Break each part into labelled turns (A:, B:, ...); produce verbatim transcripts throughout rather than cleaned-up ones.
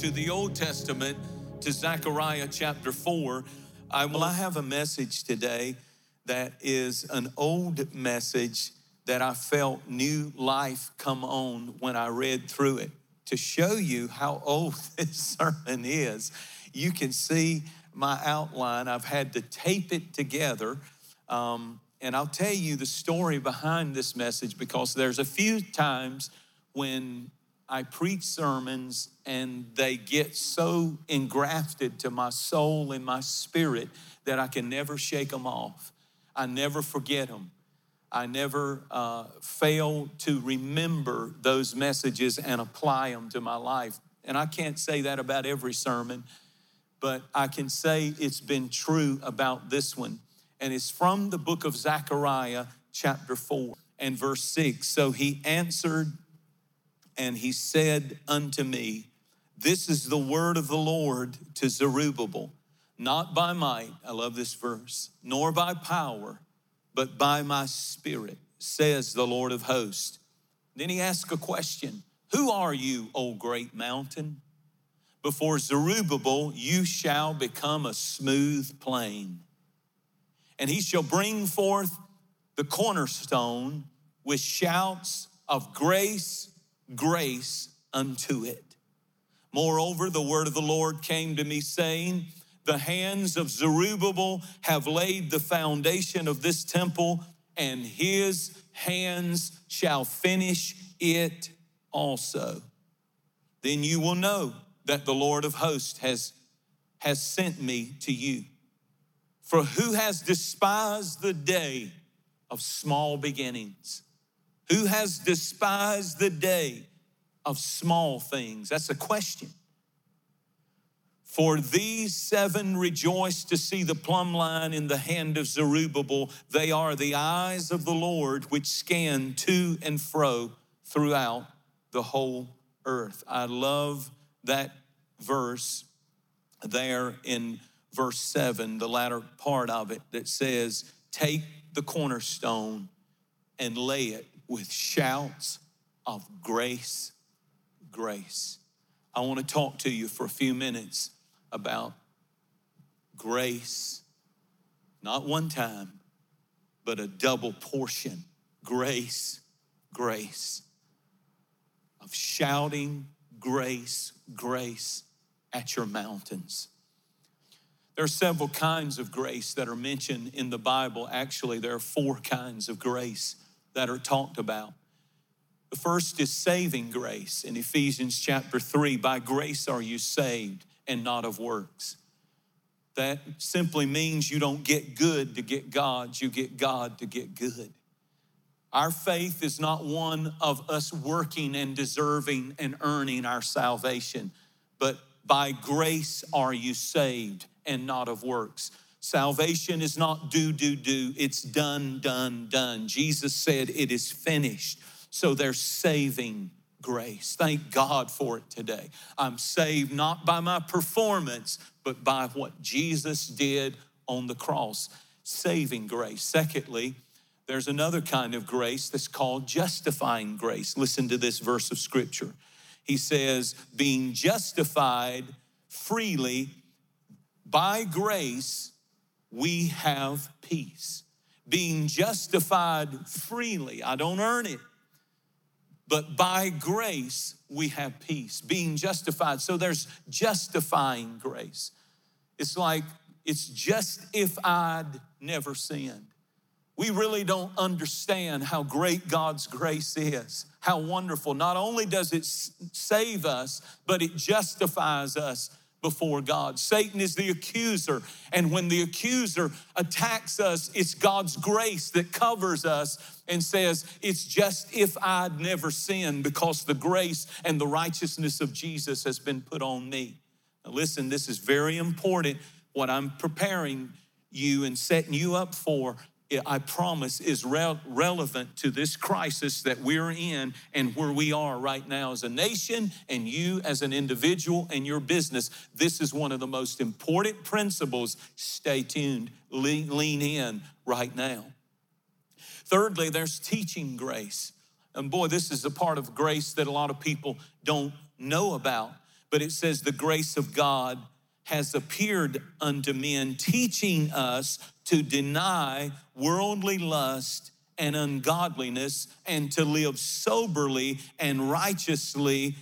A: to the Old Testament, to Zechariah chapter four. I, well, I have a message today that is an old message that I felt new life come on when I read through it. To show you how old this sermon is, you can see my outline. I've had to tape it together. Um, and I'll tell you the story behind this message, because there's a few times when I preach sermons and they get so engrafted to my soul and my spirit that I can never shake them off. I never forget them. I never uh, fail to remember those messages and apply them to my life. And I can't say that about every sermon, but I can say it's been true about this one. And it's from the book of Zechariah, chapter four and verse six. So he answered and he said unto me, this is the word of the Lord to Zerubbabel, not by might, I love this verse, nor by power, but by my spirit, says the Lord of hosts. Then he asked a question. Who are you, O great mountain? Before Zerubbabel, you shall become a smooth plain. And he shall bring forth the cornerstone with shouts of grace, grace unto it. Moreover, the word of the Lord came to me, saying, the hands of Zerubbabel have laid the foundation of this temple, and his hands shall finish it also. Then you will know that the Lord of hosts has, has sent me to you. For who has despised the day of small beginnings? Who has despised the day of small things? That's a question. For these seven rejoice to see the plumb line in the hand of Zerubbabel. They are the eyes of the Lord which scan to and fro throughout the whole earth. I love that verse there in verse seven, the latter part of it, that says, take the cornerstone and lay it with shouts of grace, grace. I want to talk to you for a few minutes about grace, not one time, but a double portion. Grace, grace. Of shouting grace, grace at your mountains. There are several kinds of grace that are mentioned in the Bible. Actually, there are four kinds of grace that are talked about. The first is saving grace in Ephesians chapter three. By grace are you saved, and not of works. That simply means you don't get good to get God, you get God to get good. Our faith is not one of us working and deserving and earning our salvation, but by grace are you saved and not of works. Salvation is not do, do, do. It's done, done, done. Jesus said it is finished. So there's saving grace. Thank God for it today. I'm saved not by my performance, but by what Jesus did on the cross. Saving grace. Secondly, there's another kind of grace that's called justifying grace. Listen to this verse of scripture. He says, being justified freely by grace, we have peace. Being justified freely. I don't earn it. But by grace, we have peace, being justified. So there's justifying grace. It's like, it's just if I'd never sinned. We really don't understand how great God's grace is, how wonderful. Not only does it save us, but it justifies us before God. Satan is the accuser, and when the accuser attacks us, it's God's grace that covers us and says, it's just if I'd never sinned, because the grace and the righteousness of Jesus has been put on me. Now listen, this is very important. What I'm preparing you and setting you up for, I promise, is re- relevant to this crisis that we're in and where we are right now as a nation, and you as an individual and your business. This is one of the most important principles. Stay tuned, lean, lean in right now. Thirdly, there's teaching grace. And boy, this is a part of grace that a lot of people don't know about. but it says the grace of God has appeared unto men, teaching us to deny worldly lust and ungodliness, and to live soberly and righteously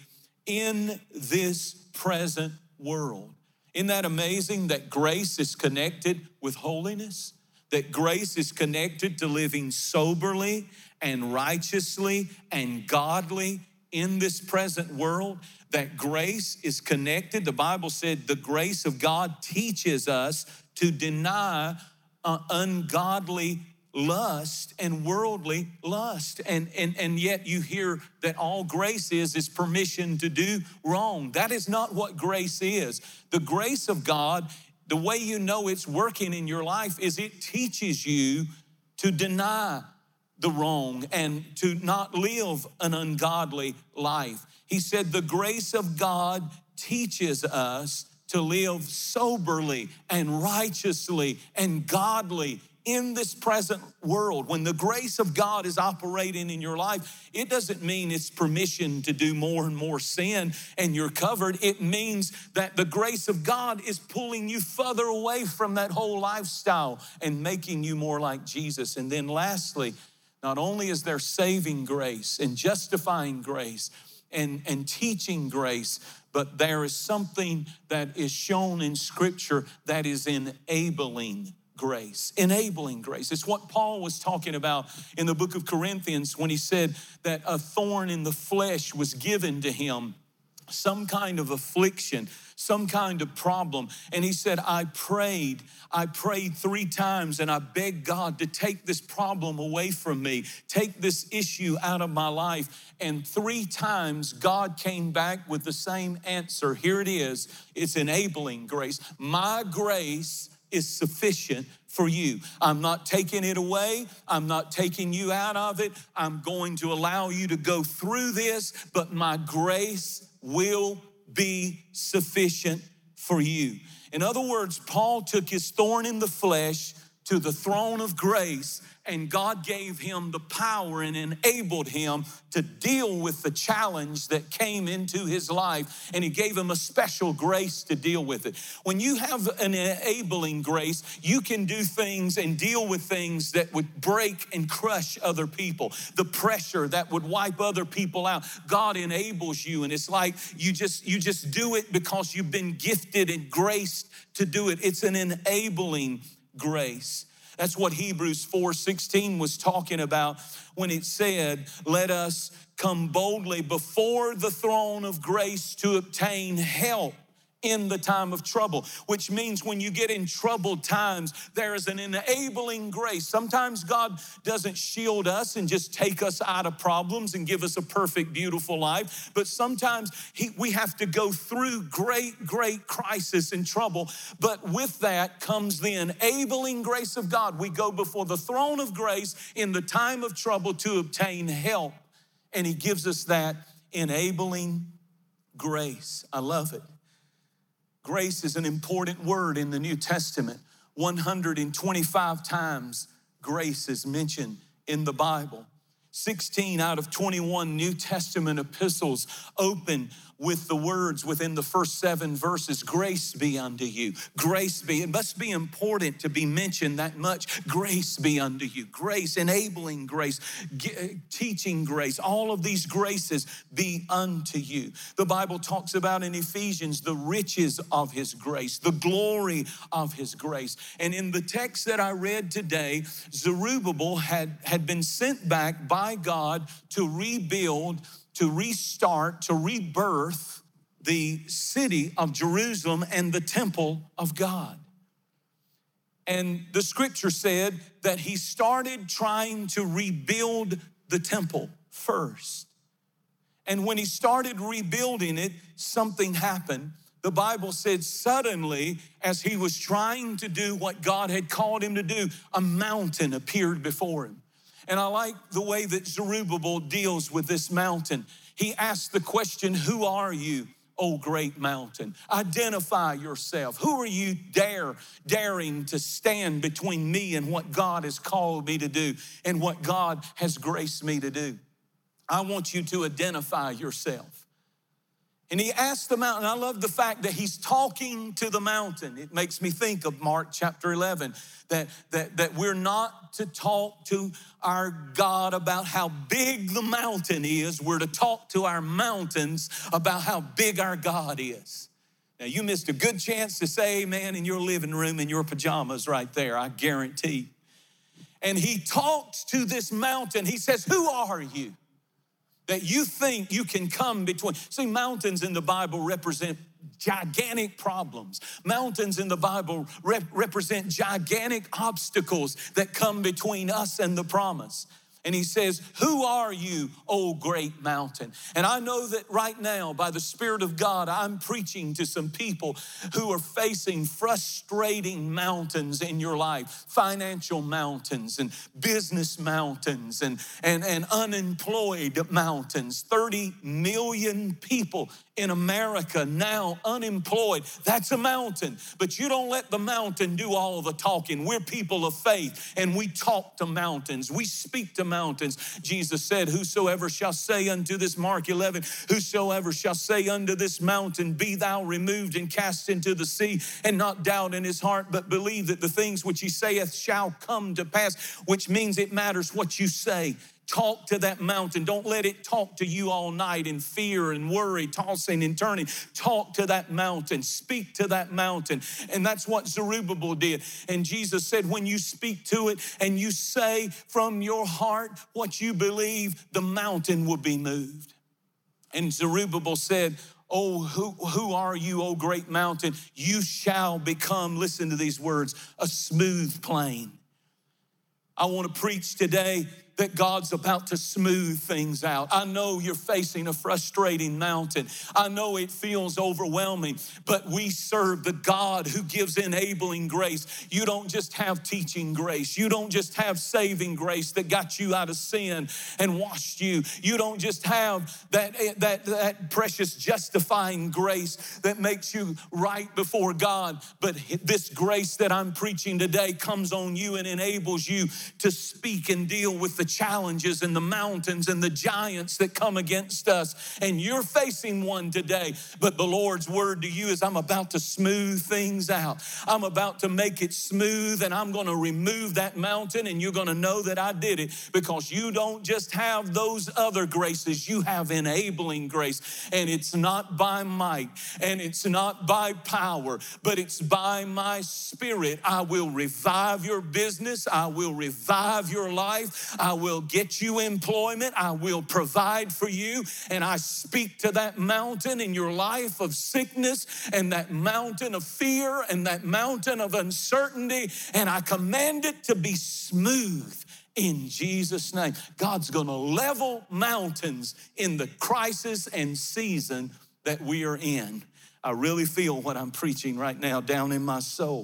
A: in this present world. Isn't that amazing that grace is connected with holiness? That grace is connected to living soberly and righteously and godly in this present world? That grace is connected. The Bible said the grace of God teaches us to deny uh, ungodly lust and worldly lust. And, and, and yet you hear that all grace is, is permission to do wrong. That is not what grace is. The grace of God, the way you know it's working in your life is it teaches you to deny the wrong and to not live an ungodly life. He said the grace of God teaches us to live soberly and righteously and godly in this present world. When the grace of God is operating in your life, it doesn't mean it's permission to do more and more sin and you're covered. It means that the grace of God is pulling you further away from that whole lifestyle and making you more like Jesus. And then lastly, not only is there saving grace and justifying grace and, and teaching grace, but there is something that is shown in Scripture that is enabling grace. Enabling grace. It's what Paul was talking about in the book of Corinthians when he said that a thorn in the flesh was given to him, some kind of affliction, some kind of problem. And he said, I prayed, I prayed three times and I begged God to take this problem away from me, take this issue out of my life. And three times God came back with the same answer. Here it is. It's enabling grace. My grace is sufficient for you. I'm not taking it away. I'm not taking you out of it. I'm going to allow you to go through this, but my grace will be sufficient for you. In other words, Paul took his thorn in the flesh to the throne of grace, and God gave him the power and enabled him to deal with the challenge that came into his life, and he gave him a special grace to deal with it. When you have an enabling grace, you can do things and deal with things that would break and crush other people. The pressure that would wipe other people out. God enables you, and it's like you just, you just do it because you've been gifted and graced to do it. It's an enabling grace. That's what Hebrews four sixteen was talking about when it said, let us come boldly before the throne of grace to obtain help in the time of trouble, which means when you get in troubled times, there is an enabling grace. Sometimes God doesn't shield us and just take us out of problems and give us a perfect, beautiful life. But sometimes he, we have to go through great, great crisis and trouble. But with that comes the enabling grace of God. We go before the throne of grace in the time of trouble to obtain help. And he gives us that enabling grace. I love it. Grace is an important word in the New Testament. one hundred twenty-five times grace is mentioned in the Bible. sixteen out of twenty-one New Testament epistles open with the words within the first seven verses, grace be unto you. Grace be. It must be important to be mentioned that much. Grace be unto you. Grace, enabling grace, teaching grace. All of these graces be unto you. The Bible talks about in Ephesians the riches of his grace, the glory of his grace. And in the text that I read today, Zerubbabel had, had been sent back by God to rebuild, to restart, to rebirth the city of Jerusalem and the temple of God. And the scripture said that he started trying to rebuild the temple first. And when he started rebuilding it, something happened. The Bible said suddenly, as he was trying to do what God had called him to do, a mountain appeared before him. And I like the way that Zerubbabel deals with this mountain. He asked the question, who are you, O great mountain? Identify yourself. Who are you dare, daring to stand between me and what God has called me to do and what God has graced me to do? I want you to identify yourself. And he asked the mountain. I love the fact that he's talking to the mountain. It makes me think of Mark chapter eleven, that, that, that we're not to talk to our God about how big the mountain is. We're to talk to our mountains about how big our God is. Now, you missed a good chance to say amen in your living room in your pajamas right there, I guarantee. And he talks to this mountain. He says, who are you that you think you can come between? See, mountains in the Bible represent gigantic problems. Mountains in the Bible rep- represent gigantic obstacles that come between us and the promise. And he says, who are you, O great mountain? And I know that right now, by the Spirit of God, I'm preaching to some people who are facing frustrating mountains in your life, financial mountains and business mountains and, and, and unemployed mountains. thirty million people in America now unemployed. That's a mountain. But you don't let the mountain do all the talking. We're people of faith, and we talk to mountains. We speak to mountains. Jesus said, whosoever shall say unto this, Mark eleven, whosoever shall say unto this mountain, be thou removed and cast into the sea, and not doubt in his heart, but believe that the things which he saith shall come to pass, which means it matters what you say. Talk to that mountain. Don't let it talk to you all night in fear and worry, tossing and turning. Talk to that mountain. Speak to that mountain. And that's what Zerubbabel did. And Jesus said, when you speak to it and you say from your heart what you believe, the mountain will be moved. And Zerubbabel said, oh, who, who are you, O great mountain? You shall become, listen to these words, a smooth plain. I want to preach today that God's about to smooth things out. I know you're facing a frustrating mountain. I know it feels overwhelming, but we serve the God who gives enabling grace. You don't just have teaching grace. You don't just have saving grace that got you out of sin and washed you. You don't just have that, that, that precious justifying grace that makes you right before God, but this grace that I'm preaching today comes on you and enables you to speak and deal with the challenges and the mountains and the giants that come against us. And you're facing one today, but the Lord's word to you is, I'm about to smooth things out. I'm about to make it smooth, and I'm going to remove that mountain, and you're going to know that I did it, because you don't just have those other graces, you have enabling grace. And it's not by might and it's not by power, but it's by my Spirit. I will revive your business. I will revive your life. I will get you employment. I will provide for you. And I speak to that mountain in your life of sickness and that mountain of fear and that mountain of uncertainty, and I command it to be smooth in Jesus' name. God's gonna level mountains in the crisis and season that we are in. I really feel what I'm preaching right now down in my soul.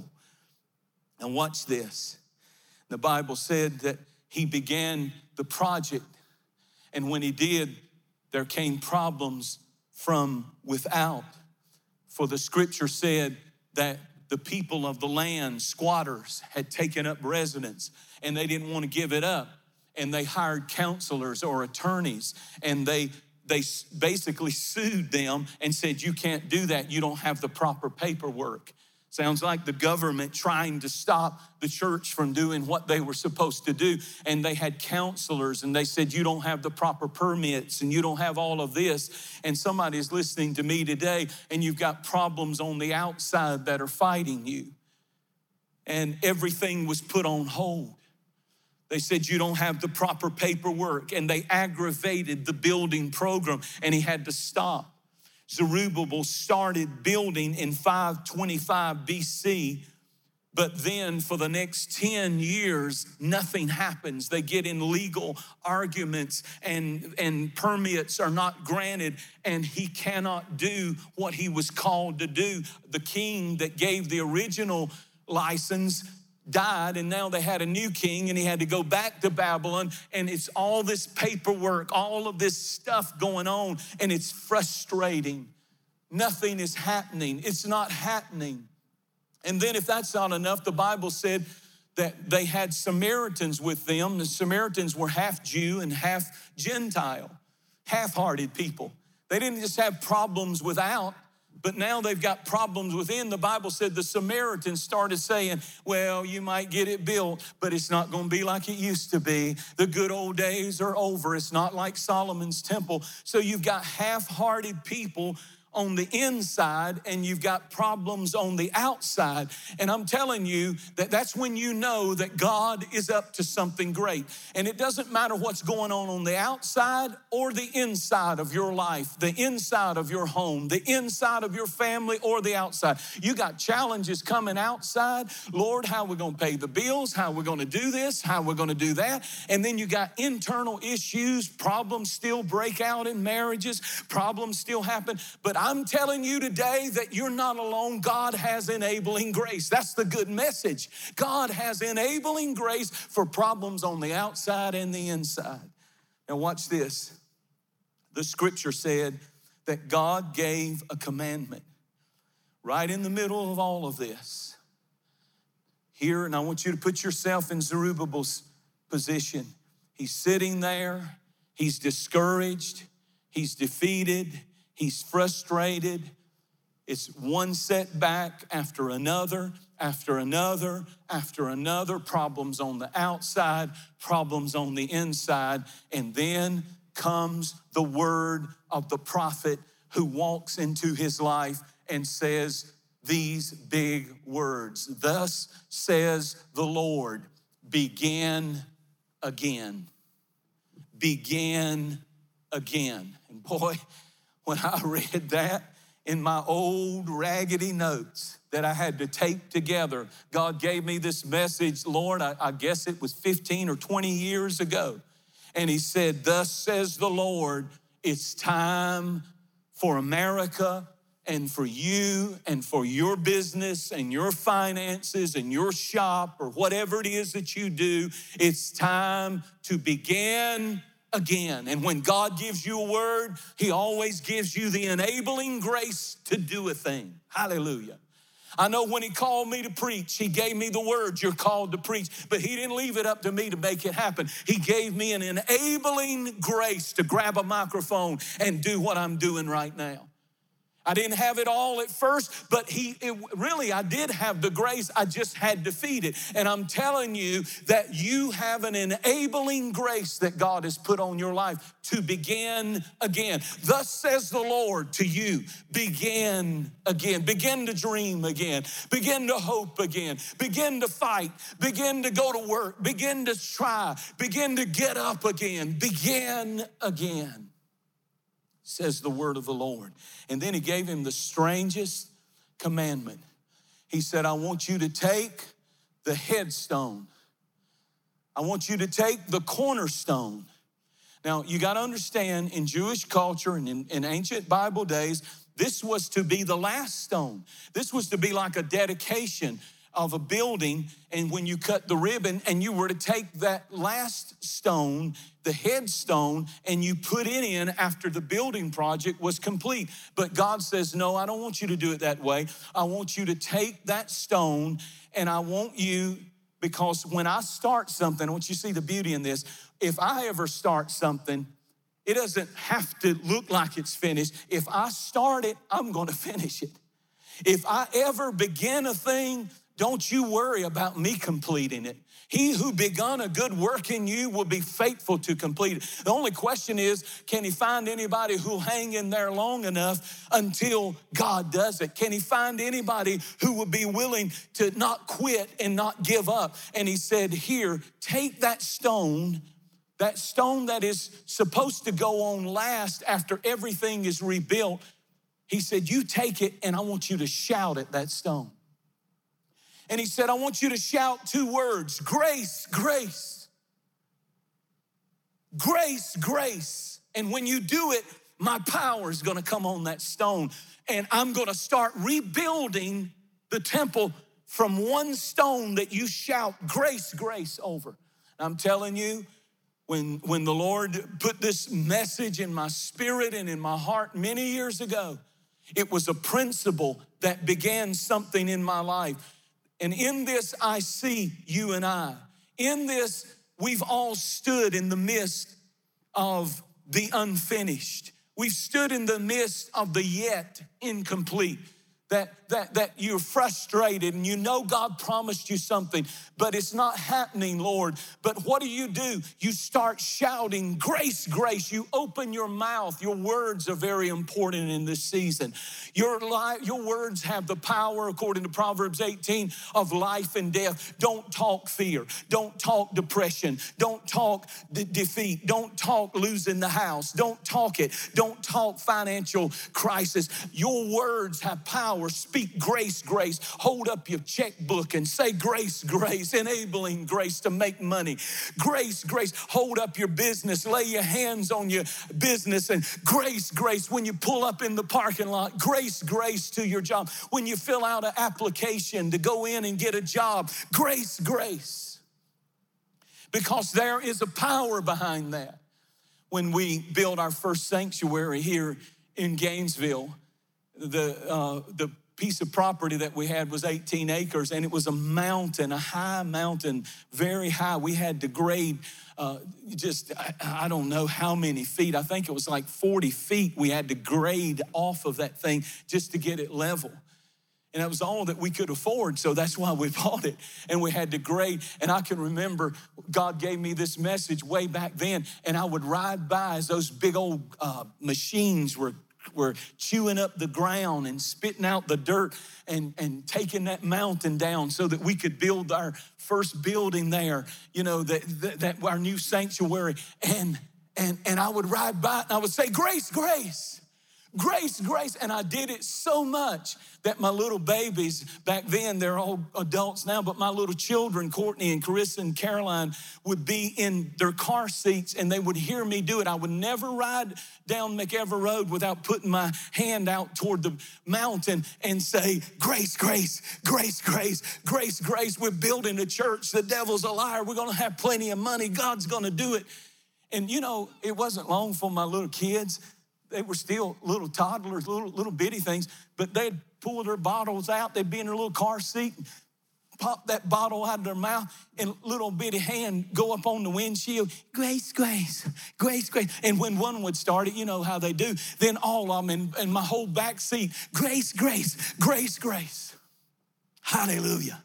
A: And watch this. The Bible said that he began the project, and when he did, there came problems from without. For the scripture said that the people of the land, squatters, had taken up residence, and they didn't want to give it up. And they hired counselors or attorneys, and they they basically sued them and said, you can't do that. You don't have the proper paperwork. Sounds like the government trying to stop the church from doing what they were supposed to do. And they had counselors, and they said, you don't have the proper permits, and you don't have all of this. And somebody's listening to me today, and you've got problems on the outside that are fighting you. And everything was put on hold. They said, you don't have the proper paperwork, and they aggravated the building program, and he had to stop. Zerubbabel started building in five twenty-five B C, but then for the next ten years, nothing happens. They get in legal arguments, and, and permits are not granted, and he cannot do what he was called to do. The king that gave the original license died, and now they had a new king, and he had to go back to Babylon, and it's all this paperwork, all of this stuff going on, and it's frustrating. Nothing is happening. It's not happening. And then if that's not enough, the Bible said that they had Samaritans with them. The Samaritans were half Jew and half Gentile, half-hearted people. They didn't just have problems without, but now they've got problems within. The Bible said the Samaritans started saying, well, you might get it built, but it's not going to be like it used to be. The good old days are over. It's not like Solomon's temple. So you've got half-hearted people on the inside and you've got problems on the outside. And I'm telling you that that's when you know that God is up to something great. And it doesn't matter what's going on on the outside or the inside of your life, the inside of your home, the inside of your family or the outside. You got challenges coming outside. Lord, how are we going to pay the bills? How are we going to do this? How are we going to do that? And then you got internal issues. Problems still break out in marriages. Problems still happen. But I'm telling you today that you're not alone. God has enabling grace. That's the good message. God has enabling grace for problems on the outside and the inside. Now watch this. The scripture said that God gave a commandment right in the middle of all of this. Here, and I want you to put yourself in Zerubbabel's position. He's sitting there. He's discouraged. He's defeated. He's frustrated. It's one setback after another, after another, after another. Problems on the outside, problems on the inside. And then comes the word of the prophet who walks into his life and says these big words. Thus says the Lord, begin again. Begin again. And boy, when I read that in my old raggedy notes that I had to tape together, God gave me this message, Lord, I, I guess it was fifteen or twenty years ago. And he said, thus says the Lord, it's time for America and for you and for your business and your finances and your shop or whatever it is that you do. It's time to begin again. And when God gives you a word, he always gives you the enabling grace to do a thing. Hallelujah. I know when he called me to preach, he gave me the word, you're called to preach, but he didn't leave it up to me to make it happen. He gave me an enabling grace to grab a microphone and do what I'm doing right now. I didn't have it all at first, but he it, really, I did have the grace. I just had to feed it. And I'm telling you that you have an enabling grace that God has put on your life to begin again. Thus says the Lord to you, begin again. Begin to dream again. Begin to hope again. Begin to fight. Begin to go to work. Begin to try. Begin to get up again. Begin again, says the word of the Lord. And then he gave him the strangest commandment. He said, I want you to take the headstone. I want you to take the cornerstone. Now, you got to understand, in Jewish culture and in, in ancient Bible days, this was to be the last stone. This was to be like a dedication of a building, and when you cut the ribbon and you were to take that last stone, the headstone, and you put it in after the building project was complete. But God says, no, I don't want you to do it that way. I want you to take that stone, and I want you, because when I start something, I want you to see the beauty in this. If I ever start something, it doesn't have to look like it's finished. If I start it, I'm going to finish it. If I ever begin a thing, don't you worry about me completing it. He who begun a good work in you will be faithful to complete it. The only question is, can he find anybody who'll hang in there long enough until God does it? Can he find anybody who will be willing to not quit and not give up? And he said, here, take that stone, that stone that is supposed to go on last after everything is rebuilt. He said, you take it and I want you to shout at that stone. And he said, I want you to shout two words, grace, grace. Grace, grace. And when you do it, my power is gonna come on that stone. And I'm gonna start rebuilding the temple from one stone that you shout grace, grace over. I'm telling you, when, when the Lord put this message in my spirit and in my heart many years ago, it was a principle that began something in my life. And in this, I see you and I. In this, we've all stood in the midst of the unfinished. We've stood in the midst of the yet incomplete. That, that, that you're frustrated and you know God promised you something, but it's not happening, Lord. But what do you do? You start shouting, grace, grace. You open your mouth. Your words are very important in this season. Your, life, your words have the power, according to Proverbs eighteen, of life and death. Don't talk fear. Don't talk depression. Don't talk de- defeat. Don't talk losing the house. Don't talk it. Don't talk financial crisis. Your words have power. Speak grace, grace. Hold up your checkbook and say grace, grace, enabling grace to make money. Grace, grace. Hold up your business. Lay your hands on your business and grace, grace. When you pull up in the parking lot, grace, grace to your job. When you fill out an application to go in and get a job, grace, grace. Because there is a power behind that. When we built our first sanctuary here in Gainesville, The uh, the piece of property that we had was eighteen acres, and it was a mountain, a high mountain, very high. We had to grade uh, just, I, I don't know how many feet. I think it was like forty feet we had to grade off of that thing just to get it level. And that was all that we could afford, so that's why we bought it. And we had to grade. And I can remember God gave me this message way back then, and I would ride by as those big old uh, machines were We're chewing up the ground and spitting out the dirt and, and taking that mountain down so that we could build our first building there, you know, that, that, that our new sanctuary. And, and, and I would ride by and I would say, grace, grace, grace, grace. And I did it so much that my little babies, back then, they're all adults now, but my little children, Courtney and Carissa and Caroline, would be in their car seats and they would hear me do it. I would never ride down McEver Road without putting my hand out toward the mountain and say, grace, grace, grace, grace, grace, grace. We're building a church. The devil's a liar. We're going to have plenty of money. God's going to do it. And you know, it wasn't long for my little kids. They were still little toddlers, little, little bitty things, but they'd pull their bottles out. They'd be in their little car seat, and pop that bottle out of their mouth, and little bitty hand go up on the windshield. Grace, grace, grace, grace. And when one would start it, you know how they do, then all of them in, in my whole back seat, grace, grace, grace, grace. Hallelujah.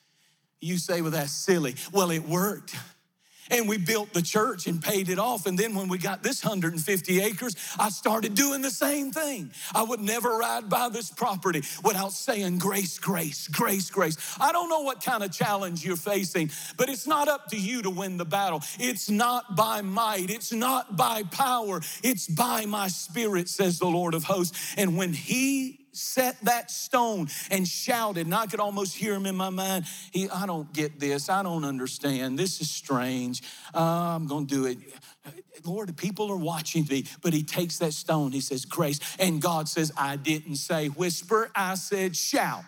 A: You say, well, that's silly. Well, it worked. And we built the church and paid it off. And then when we got this one hundred fifty acres, I started doing the same thing. I would never ride by this property without saying grace, grace, grace, grace. I don't know what kind of challenge you're facing, but it's not up to you to win the battle. It's not by might. It's not by power. It's by my spirit, says the Lord of hosts. And when he set that stone and shouted, and I could almost hear him in my mind. He, I don't get this. I don't understand. This is strange. Uh, I'm going to do it. Lord, the people are watching me. But he takes that stone. He says, grace. And God says, I didn't say whisper. I said shout.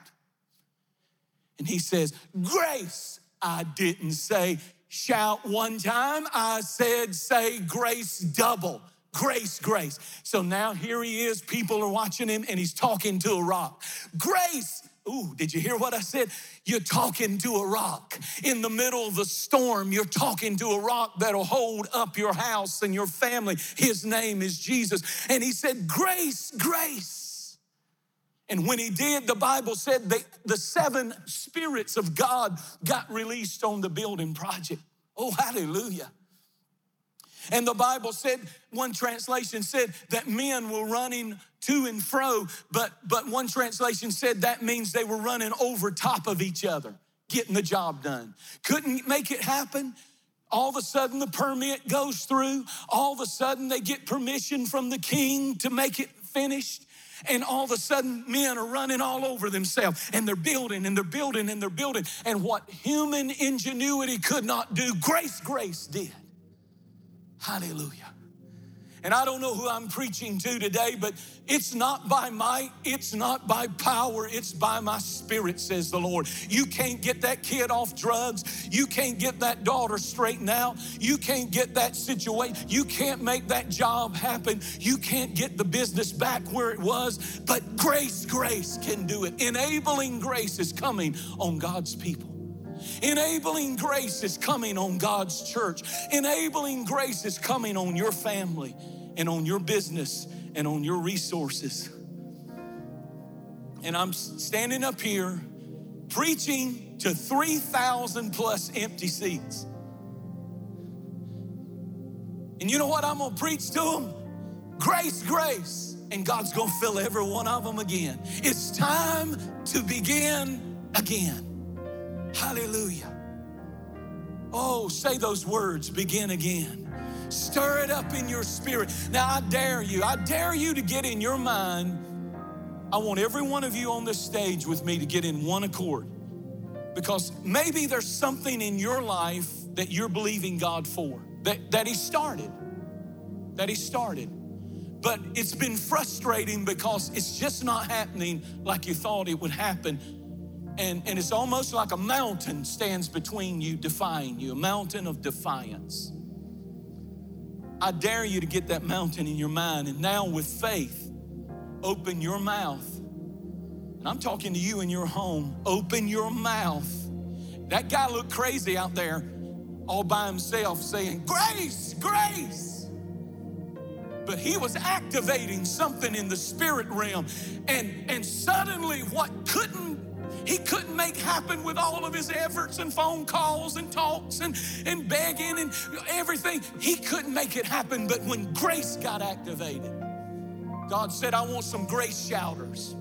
A: And he says, grace. I didn't say shout one time. I said say grace double. Grace, grace. So now here he is. People are watching him and he's talking to a rock. Grace. Ooh, did you hear what I said? You're talking to a rock. In the middle of the storm, you're talking to a rock that'll hold up your house and your family. His name is Jesus. And he said, grace, grace. And when he did, the Bible said that the seven spirits of God got released on the building project. Oh, hallelujah. And the Bible said, one translation said that men were running to and fro, but, but one translation said that means they were running over top of each other, getting the job done. Couldn't make it happen. All of a sudden the permit goes through. All of a sudden they get permission from the king to make it finished. And all of a sudden men are running all over themselves and they're building and they're building and they're building. And what human ingenuity could not do, grace, grace did. Hallelujah. And I don't know who I'm preaching to today, but it's not by might, it's not by power, it's by my spirit, says the Lord. You can't get that kid off drugs. You can't get that daughter straightened out. You can't get that situation. You can't make that job happen. You can't get the business back where it was, but grace, grace can do it. Enabling grace is coming on God's people. Enabling grace is coming on God's church. Enabling grace is coming on your family and on your business and on your resources. And I'm standing up here preaching to three thousand plus empty seats. And you know what I'm gonna preach to them? Grace, grace. And God's gonna fill every one of them again. It's time to begin again. Hallelujah. Oh, say those words, begin again. Stir it up in your spirit. Now I dare you, I dare you to get in your mind. I want every one of you on this stage with me to get in one accord. Because maybe there's something in your life that you're believing God for, that, that He started, that He started. But it's been frustrating because it's just not happening like you thought it would happen. And, and it's almost like a mountain stands between you, defying you, a mountain of defiance. I dare you to get that mountain in your mind. And now with faith, open your mouth. And I'm talking to you in your home. Open your mouth. That guy looked crazy out there all by himself saying, grace, grace. But he was activating something in the spirit realm. And, and suddenly what couldn't, he couldn't make happen with all of his efforts and phone calls and talks and, and begging and everything, he couldn't make it happen. But when grace got activated, God said, I want some grace shouters.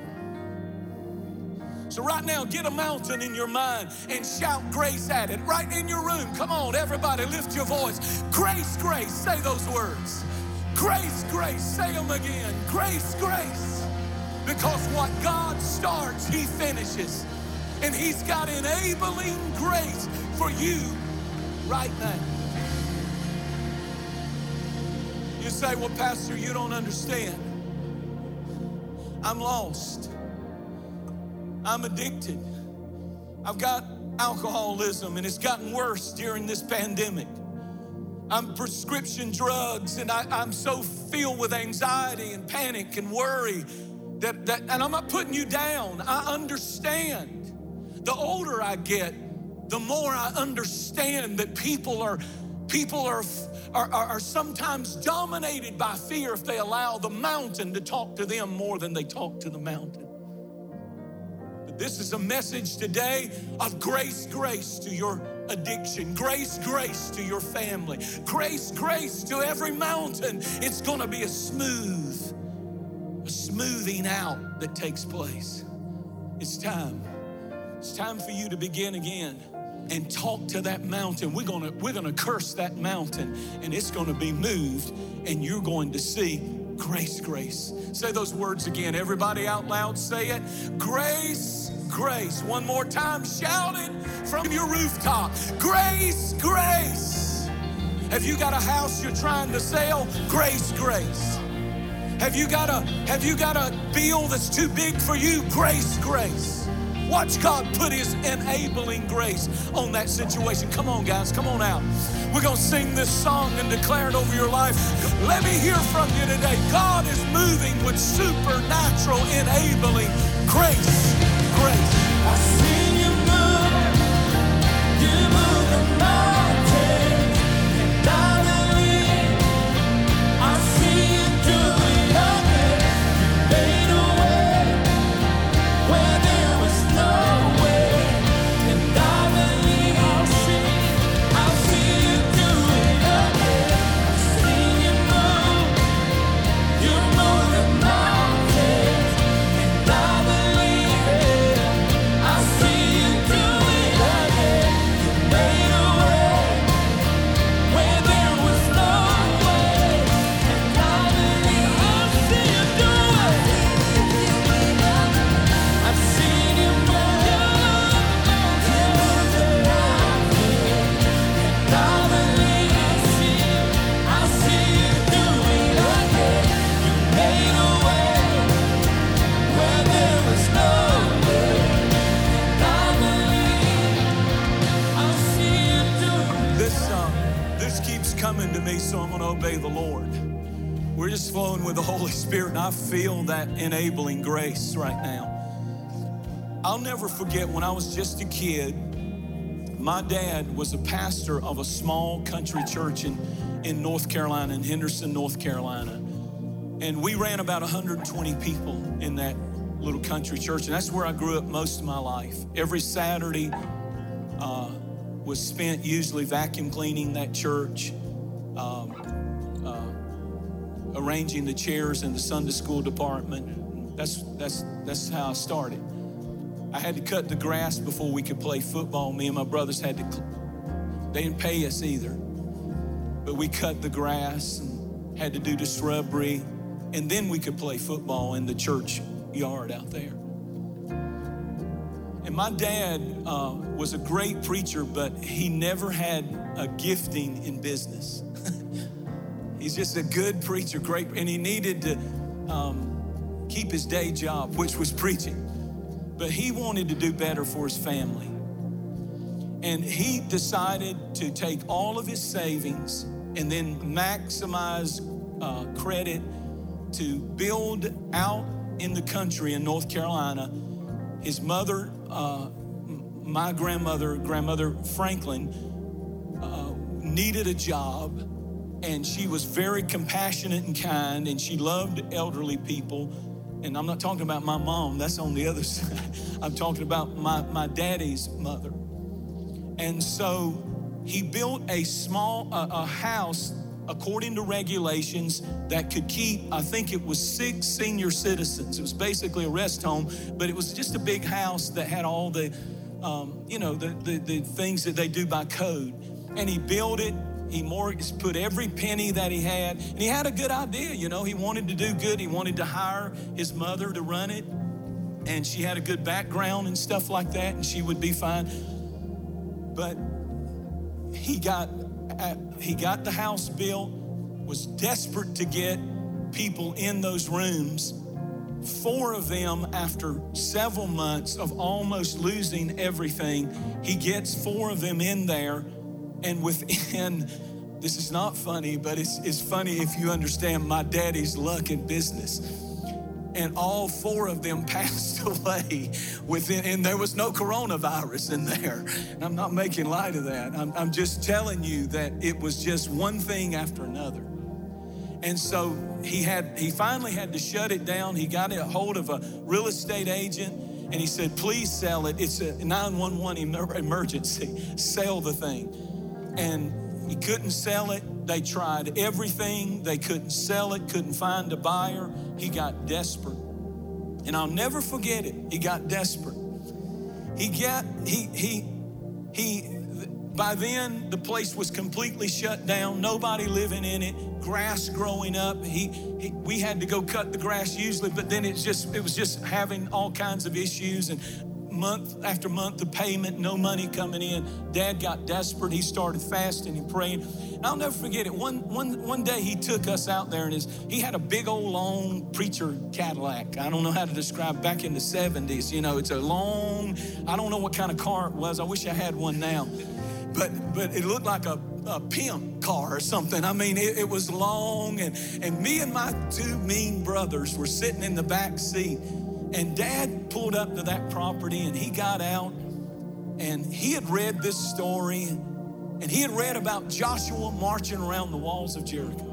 A: So right now, get a mountain in your mind and shout grace at it. Right in your room. Come on, everybody, lift your voice. Grace, grace, say those words. Grace, grace, say them again. Grace, grace. Because what God starts, He finishes. And He's got enabling grace for you right now. You say, well, Pastor, you don't understand. I'm lost. I'm addicted. I've got alcoholism and it's gotten worse during this pandemic. I'm prescription drugs and I, I'm so filled with anxiety and panic and worry that, that, and I'm not putting you down. I understand. The older I get, the more I understand that people are people are, are, are sometimes dominated by fear if they allow the mountain to talk to them more than they talk to the mountain. This is a message today of grace, grace to your addiction. Grace, grace to your family. Grace, grace to every mountain. It's gonna be a smooth, a smoothing out that takes place. It's time. It's time for you to begin again and talk to that mountain. We're gonna, we're gonna curse that mountain and it's gonna be moved and you're going to see grace, grace. Say those words again. Everybody out loud, say it. Grace, grace. One more time, shout it from your rooftop. Grace, grace. Have you got a house you're trying to sell? Grace, grace. Have you got a, have you got a bill that's too big for you? Grace, grace. Watch God put His enabling grace on that situation. Come on, guys, come on out. We're gonna sing this song and declare it over your life. Let me hear from you today. God is moving with supernatural enabling grace, grace.
B: I see you move, you move the mountains, and I believe. I see you do it again. You made a way where there was no way, and I believe. I see, I see you do it again. I see you move, you move the mountains, and I believe. I see you do it again. You made a way where there was no way, and I believe. I see you do it. I've seen you move, you move the mountain, and I believe. I see you do it again. You made a way where there was no way, and I believe. I see you do it.
A: This, uh, this keeps coming to me, so I'm gonna obey the Lord. We're just flowing with the Holy Spirit, and I feel that enabling grace right now. I'll never forget when I was just a kid, my dad was a pastor of a small country church in, in North Carolina, in Henderson, North Carolina. And we ran about one hundred twenty people in that little country church. And that's where I grew up most of my life. Every Saturday uh, was spent usually vacuum cleaning that church, um, uh, arranging the chairs in the Sunday school department. That's, that's, that's how I started. I had to cut the grass before we could play football. Me and my brothers had to, they didn't pay us either. But we cut the grass and had to do the shrubbery. And then we could play football in the church yard out there. And my dad uh, was a great preacher, but he never had a gifting in business. He's just a good preacher, great, and he needed to um, keep his day job, which was preaching. But he wanted to do better for his family. And he decided to take all of his savings and then maximize uh, credit to build out in the country in North Carolina. His mother, uh, my grandmother, grandmother Franklin, uh, needed a job, and she was very compassionate and kind, and she loved elderly people. And I'm not talking about my mom, that's on the other side. I'm talking about my, my daddy's mother. And so he built a small, a, a house according to regulations that could keep, I think it was six senior citizens. It was basically a rest home, but it was just a big house that had all the, um, you know, the, the, the things that they do by code. And he built it, he mortgaged, put every penny that he had, and he had a good idea, you know, he wanted to do good. He wanted to hire his mother to run it, and she had a good background and stuff like that, and she would be fine. But he got He got the house built, was desperate to get people in those rooms. Four of them, after several months of almost losing everything, he gets four of them in there. And within, this is not funny, but it's, it's funny if you understand my daddy's luck in business. And all four of them passed away within, and there was no coronavirus in there. And I'm not making light of that. I'm, I'm just telling you that it was just one thing after another. And so he had, he finally had to shut it down. He got a hold of a real estate agent, and he said, please sell it. It's a nine one one emergency. Sell the thing. And he couldn't sell it. They tried everything. They couldn't sell it, couldn't find a buyer. He got desperate. And I'll never forget it. He got desperate. He got, he, he, he, by then the place was completely shut down. Nobody living in it, grass growing up. He, he we had to go cut the grass usually, but then it's just, it was just having all kinds of issues, and month after month of payment, no money coming in. Dad got desperate. He started fasting and praying. And I'll never forget it. One, one, one day he took us out there, and his, he had a big old long preacher Cadillac. I don't know how to describe, back in the seventies. You know, it's a long, I don't know what kind of car it was. I wish I had one now. But but it looked like a, a pimp car or something. I mean, it, it was long, and, and me and my two mean brothers were sitting in the back seat. And Dad pulled up to that property, and he got out, and he had read this story, and he had read about Joshua marching around the walls of Jericho.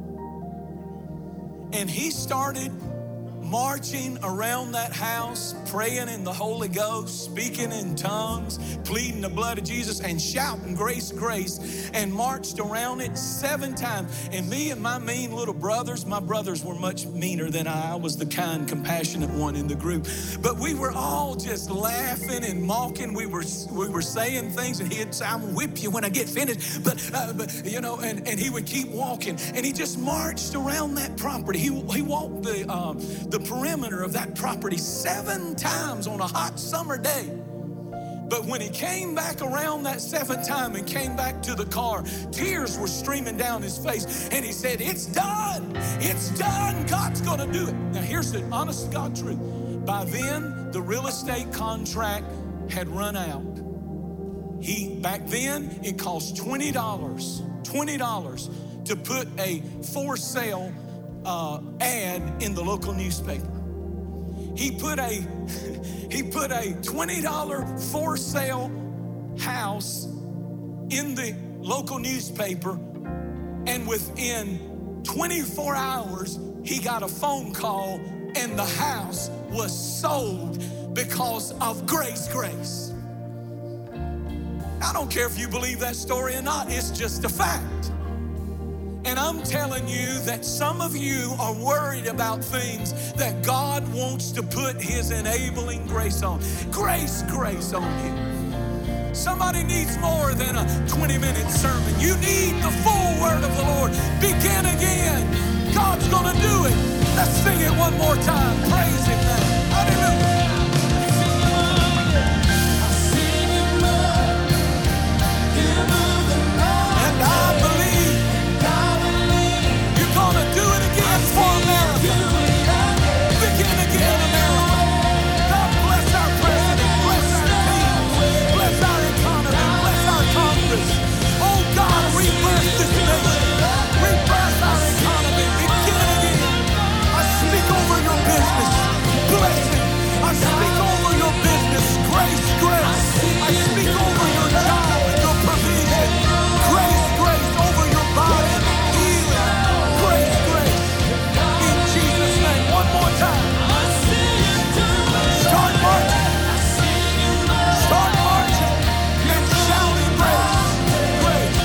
A: And he started marching around that house, praying in the Holy Ghost, speaking in tongues, pleading the blood of Jesus, and shouting grace, grace, and marched around it seven times. And me and my mean little brothers, my brothers were much meaner than I. I was the kind, compassionate one in the group. But we were all just laughing and mocking. We were we were saying things, and he'd say, "I'm whip you when I get finished." But, uh, but you know, and, and he would keep walking, and he just marched around that property. He he walked the uh, the perimeter of that property seven times on a hot summer day. But when he came back around that seventh time and came back to the car, tears were streaming down his face, and he said, "It's done, it's done, God's gonna do it." Now here's the honest to God truth. By then, the real estate contract had run out. He, back then, it cost twenty dollars, twenty dollars to put a for sale uh, ad in the local newspaper. He put a, he put a twenty dollars for sale house in the local newspaper, and within twenty-four hours, he got a phone call and the house was sold because of Grace Grace. I don't care if you believe that story or not, it's just a fact. And I'm telling you that some of you are worried about things that God wants to put his enabling grace on. Grace, grace on you. Somebody needs more than a twenty minute sermon. You need the full word of the Lord. Begin again. God's gonna do it. Let's sing it one more time. Praise him now. Hallelujah. And I believe you're gonna do it again for America. Begin again, America. God bless our president, bless our team, bless our economy, bless our Congress. Oh God, rebirth this nation. Rebirth our economy. Begin again. I speak over your business. Blessing. I speak over your business. Grace, grace. I speak over your job and your provision. Grace, grace over your body. Healing. Grace, grace. In Jesus' name. One more time. Start marching. Start marching and shouting grace. Grace.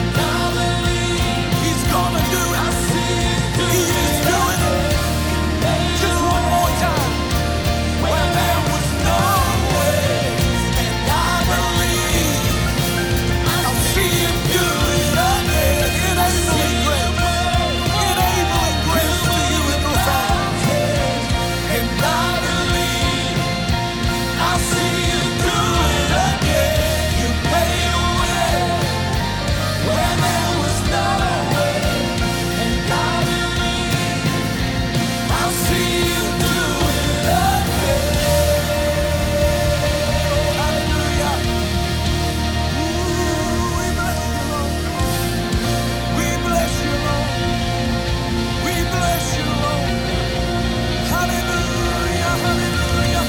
A: He's gonna do it. He is doing it. Just one more time. When there was no way, and I believe I'll see him do it again. Enabling grace. Enabling grace to you and your family. And I believe I'll see you do it again. You made a way where there was no way. And I believe I'll see you do it again. Hallelujah. Ooh, we bless you, Lord. We bless you, Lord. We bless you, Lord. Hallelujah, hallelujah,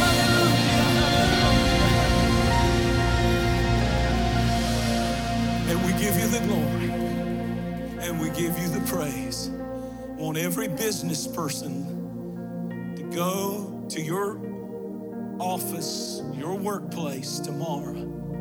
A: hallelujah. And we give you the glory. And we give you the praise. I want every business person to go to your office, your workplace tomorrow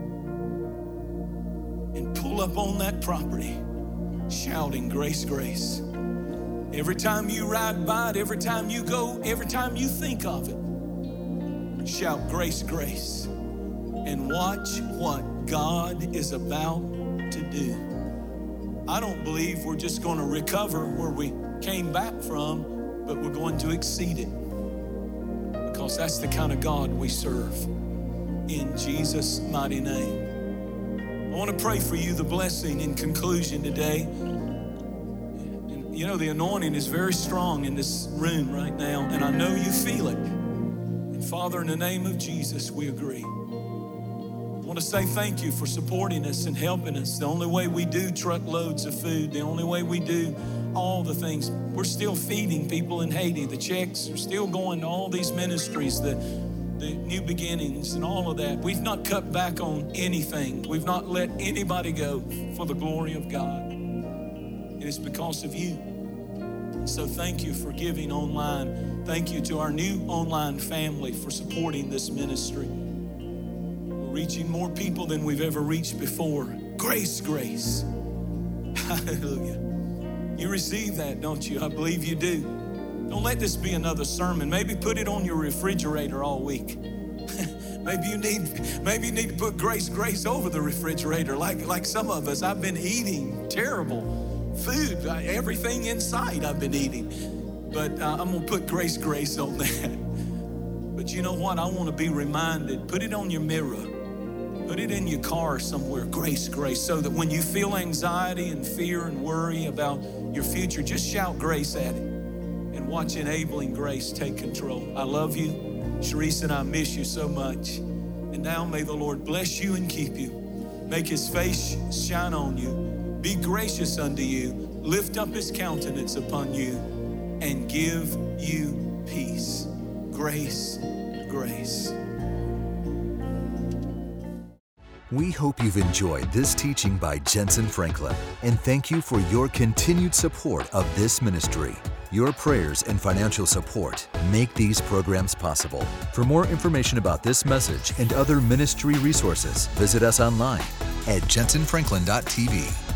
A: and pull up on that property shouting grace, grace. Every time you ride by it, every time you go, every time you think of it, shout grace, grace, and watch what God is about to do. I don't believe we're just going to recover where we came back from, but we're going to exceed it, because that's the kind of God we serve. In Jesus' mighty name. I want to pray for you the blessing in conclusion today. And you know, the anointing is very strong in this room right now, and I know you feel it. And Father, in the name of Jesus, we agree. I want to say thank you for supporting us and helping us. The only way we do truckloads of food, the only way we do all the things, we're still feeding people in Haiti. The checks are still going to all these ministries, the, the New Beginnings and all of that. We've not cut back on anything. We've not let anybody go for the glory of God. And it's because of you. So thank you for giving online. Thank you to our new online family for supporting this ministry. Reaching more people than we've ever reached before. Grace, grace. Hallelujah. You receive that, don't you? I believe you do. Don't let this be another sermon. Maybe put it on your refrigerator all week. maybe you need maybe you need to put grace, grace over the refrigerator. Like, like some of us, I've been eating terrible food. Everything in sight I've been eating. But uh, I'm going to put grace, grace on that. But you know what? I want to be reminded. Put it on your mirror. Put it in your car somewhere, grace, grace, so that when you feel anxiety and fear and worry about your future, just shout grace at it and watch enabling grace take control. I love you. Sharice and I miss you so much. And now may the Lord bless you and keep you. Make his face shine on you. Be gracious unto you. Lift up his countenance upon you and give you peace. Grace, grace.
C: We hope you've enjoyed this teaching by Jensen Franklin, and thank you for your continued support of this ministry. Your prayers and financial support make these programs possible. For more information about this message and other ministry resources, visit us online at jensen franklin dot t v.